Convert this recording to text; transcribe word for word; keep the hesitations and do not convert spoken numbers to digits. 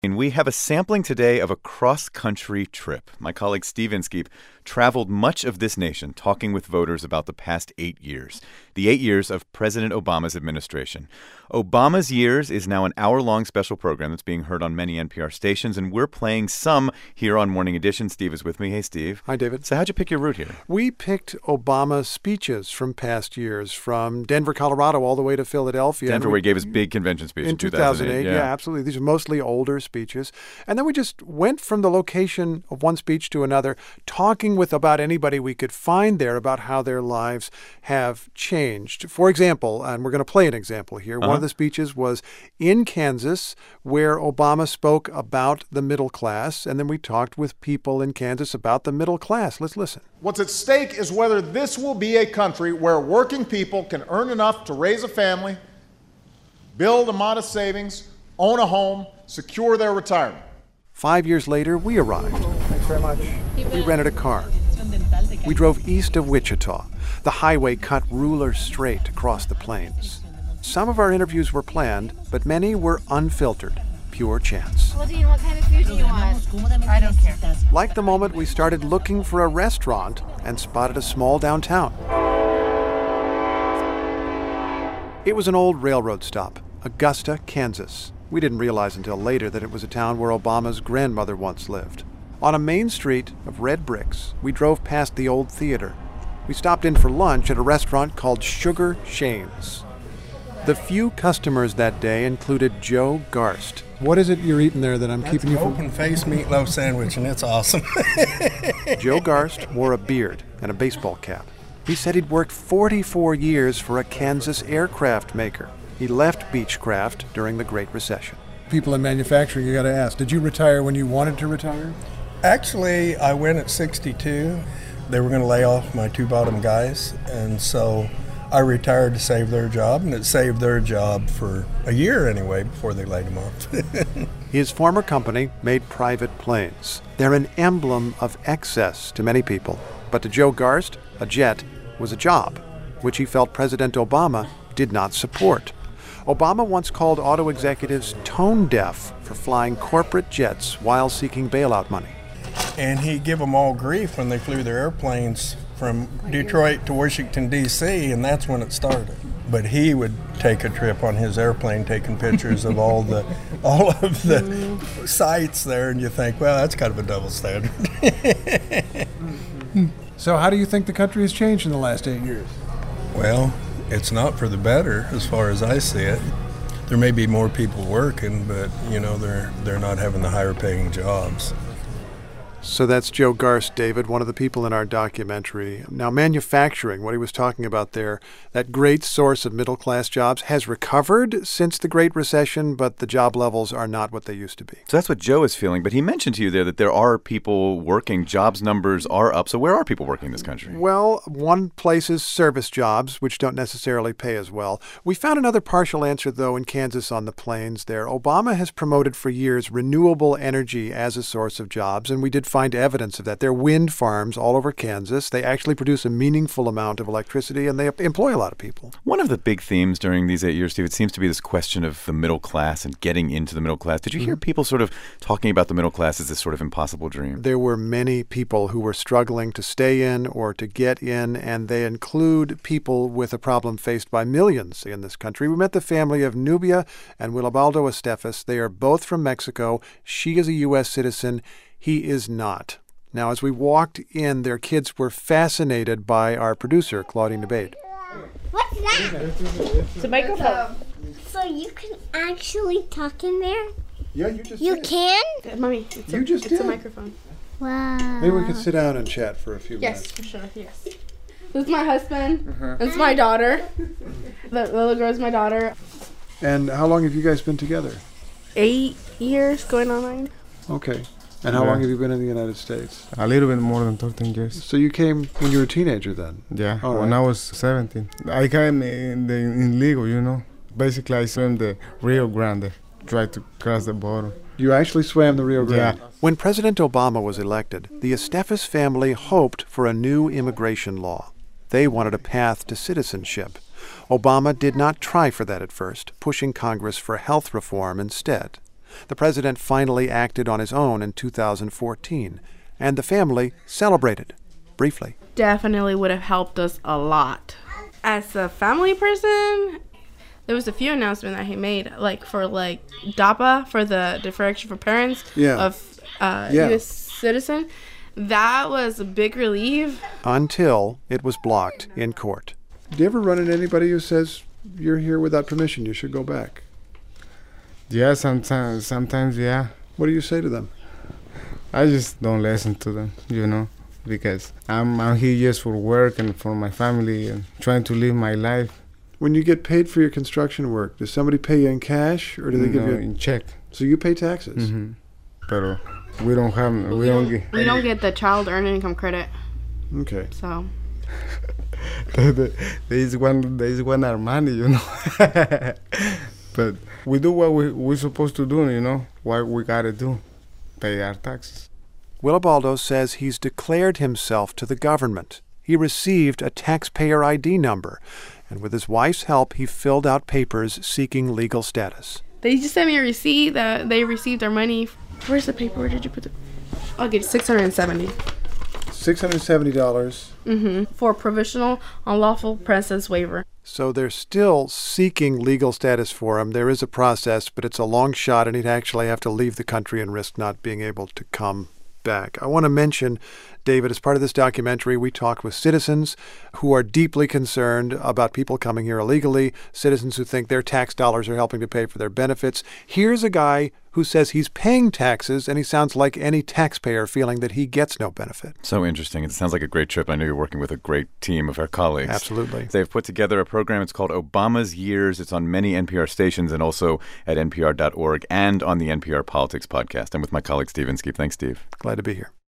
And we have a sampling today of a cross-country trip. My colleague Steve Inskeep traveled much of this nation talking with voters about the past eight years, the eight years of President Obama's administration. Obama's Years is now an hour-long special program that's being heard on many N P R stations, and we're playing some here on Morning Edition. Steve is with me. Hey, Steve. Hi, David. So how'd you pick your route here? We picked Obama speeches from past years, from Denver, Colorado, all the way to Philadelphia. Denver, where he gave his big convention speech in, in two thousand eight. Yeah. yeah, absolutely. These are mostly older speeches. And then we just went from the location of one speech to another, talking with about anybody we could find there about how their lives have changed. For example, and we're going to play an example here, uh-huh. one of the speeches was in Kansas, where Obama spoke about the middle class, and then we talked with people in Kansas about the middle class. Let's listen. What's at stake is whether this will be a country where working people can earn enough to raise a family, build a modest savings, own a home, secure their retirement. Five years later, we arrived. Thanks very much. We rented a car. We drove east of Wichita. The highway cut ruler straight across the plains. Some of our interviews were planned, but many were unfiltered, pure chance. Well, Dean, what kind of food do you want? I don't care. Like the moment we started looking for a restaurant and spotted a small downtown. It was an old railroad stop, Augusta, Kansas. We didn't realize until later that it was a town where Obama's grandmother once lived. On a main street of red bricks, we drove past the old theater. We stopped in for lunch at a restaurant called Sugar Shane's. The few customers that day included Joe Garst. What is it you're eating there that I'm That's keeping you from? Open-faced meatloaf sandwich, and it's awesome. Joe Garst wore a beard and a baseball cap. He said he'd worked forty-four years for a Kansas aircraft maker. He left Beechcraft during the Great Recession. People in manufacturing, you got to ask, did you retire when you wanted to retire? Actually, I went at sixty-two. They were going to lay off my two bottom guys, and so I retired to save their job, and it saved their job for a year anyway before they laid them off. His former company made private planes. They're an emblem of excess to many people. But to Joe Garst, a jet was a job, which he felt President Obama did not support. Obama once called auto executives tone deaf for flying corporate jets while seeking bailout money. And he gave them all grief when they flew their airplanes from Detroit to Washington, D C, and that's when it started. But he would take a trip on his airplane taking pictures of all the all of the sites there, and you think, well, that's kind of a double standard. So how do you think the country has changed in the last eight years? Well, it's not for the better as far as I see it. There may be more people working, but, you know, they're they're not having the higher paying jobs. So that's Joe Garst, David, one of the people in our documentary. Now, manufacturing, what he was talking about there, that great source of middle-class jobs has recovered since the Great Recession, but the job levels are not what they used to be. So that's what Joe is feeling. But he mentioned to you there that there are people working. Jobs numbers are up. So where are people working in this country? Well, one place is service jobs, which don't necessarily pay as well. We found another partial answer, though, in Kansas on the plains there. Obama has promoted for years renewable energy as a source of jobs, and we did find evidence of that. There are wind farms all over Kansas. They actually produce a meaningful amount of electricity, and they employ a lot of people. One of the big themes during these eight years, Steve, it seems to be this question of the middle class and getting into the middle class. Did you hear mm-hmm. people sort of talking about the middle class as this sort of impossible dream? There were many people who were struggling to stay in or to get in, and they include people with a problem faced by millions in this country. We met the family of Nubia and Wilibaldo Estefas. They are both from Mexico. She is a U S citizen. He is not. Now, as we walked in, their kids were fascinated by our producer, Claudine Debate. What's that? It's a microphone. So you can actually talk in there? Yeah, you just You did. can? Uh, Mommy, it's, You a, just it's did. a microphone. Wow. Maybe we could sit down and chat for a few Yes, minutes. for sure, yes. This is my husband. Uh-huh. This is my daughter. The little girl is my daughter. And how long have you guys been together? Eight years, going on nine. Okay. And how Yeah. long have you been in the United States? A little bit more than thirteen years. So you came when you were a teenager then? Yeah, All when right. I was seventeen. I came in the illegal, you know. Basically, I swam the Rio Grande, tried to cross the border. You actually swam the Rio Grande? Yeah. When President Obama was elected, the Estefas family hoped for a new immigration law. They wanted a path to citizenship. Obama did not try for that at first, pushing Congress for health reform instead. The president finally acted on his own in two thousand fourteen, and the family celebrated, briefly. Definitely would have helped us a lot. As a family person, there was a few announcements that he made, like for like DAPA, for the Deferred Action for Parents Yeah. of uh, Yeah. U S citizen. That was a big relief. Until it was blocked in court. Do you ever run into anybody who says, you're here without permission, you should go back? Yeah, sometimes, sometimes, yeah. What do you say to them? I just don't listen to them, you know, because I'm, I'm here just for work and for my family and trying to live my life. When you get paid for your construction work, does somebody pay you in cash or do they give No, you? in check. So you pay taxes. Mm-hmm. Pero we don't have, we, We don't don't, get. we don't get the child earned income credit. Okay. So there is one, there is one Armani, you know. But we do what we, we're supposed to do, you know, what we gotta do, pay our taxes. Willibaldo says he's declared himself to the government. He received a taxpayer I D number, and with his wife's help, he filled out papers seeking legal status. they just sent me a receipt that they received their money. Where's the paper? Where did you put it? I'll give six hundred seventy. six hundred seventy dollars. Mm-hmm. For a provisional unlawful presence waiver. So they're still seeking legal status for him. There is a process, but it's a long shot, and he'd actually have to leave the country and risk not being able to come back. I want to mention, David, as part of this documentary, we talked with citizens who are deeply concerned about people coming here illegally, citizens who think their tax dollars are helping to pay for their benefits. Here's a guy who says he's paying taxes, and he sounds like any taxpayer feeling that he gets no benefit. So interesting. It sounds like a great trip. I know you're working with a great team of our colleagues. Absolutely. They've put together a program. It's called Obama's Years. It's on many N P R stations and also at N P R dot org and on the N P R Politics podcast. I'm with my colleague Steve Inskeep. Thanks, Steve. Glad to be here.